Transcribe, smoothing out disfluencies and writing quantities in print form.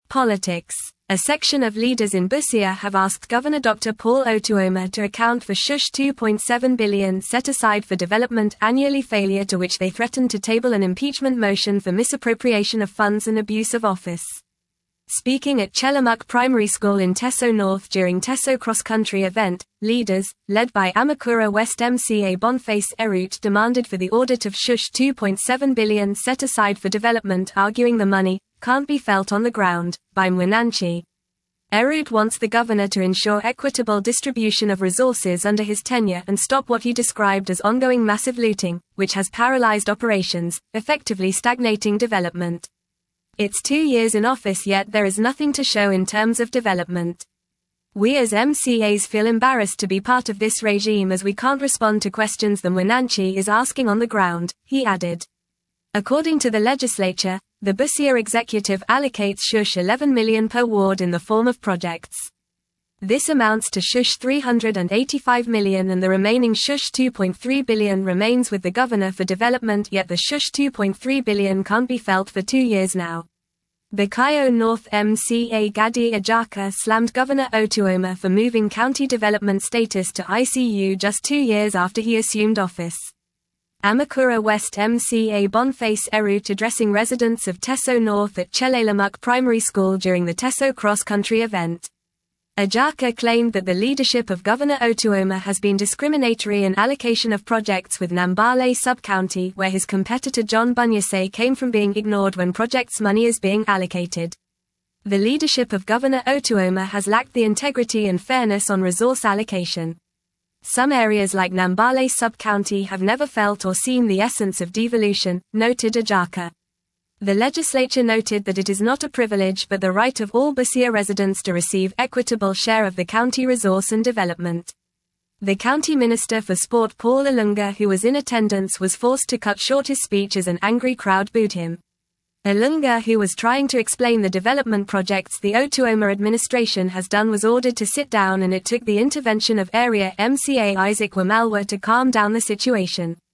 Politics. A section of leaders in Busia have asked Governor Dr. Paul Otuoma to account for Shush 2.7 billion set aside for development annually, failure to which they threatened to table an impeachment motion for misappropriation of funds and abuse of office. Speaking at Chelamuk Primary School in Teso North during Teso cross-country event, leaders, led by Amakura West MCA Boniface Erut, demanded for the audit of Shush 2.7 billion set aside for development, arguing the money can't be felt on the ground by Mwananchi. Erut wants the governor to ensure equitable distribution of resources under his tenure and stop what he described as ongoing massive looting, which has paralyzed operations, effectively stagnating development. It's 2 years in office, yet there is nothing to show in terms of development. We as MCAs feel embarrassed to be part of this regime as we can't respond to questions the Mwananchi is asking on the ground, he added. According to the legislature, the Busia executive allocates Shush 11 million per ward in the form of projects. This amounts to Shush 385 million, and the remaining Shush 2.3 billion remains with the governor for development, yet the Shush 2.3 billion can't be felt for 2 years now. Bakayo North MCA Gadi Ajaka slammed Governor Otuoma for moving county development status to ICU just 2 years after he assumed office. Amakura West MCA Boniface Erut addressing residents of Teso North at Chelamuk Primary School during the Teso cross-country event. Ajaka claimed that the leadership of Governor Otuoma has been discriminatory in allocation of projects with Nambale sub-county, where his competitor John Bunyase came from, being ignored when projects' money is being allocated. The leadership of Governor Otuoma has lacked the integrity and fairness on resource allocation. Some areas like Nambale sub-county have never felt or seen the essence of devolution, noted Ajaka. The legislature noted that it is not a privilege but the right of all Busia residents to receive equitable share of the county resource and development. The county minister for sport Paul Ilunga, who was in attendance, was forced to cut short his speech as an angry crowd booed him. Ilunga, who was trying to explain the development projects the Otuoma administration has done, was ordered to sit down, and it took the intervention of area MCA Isaac Wamalwa to calm down the situation.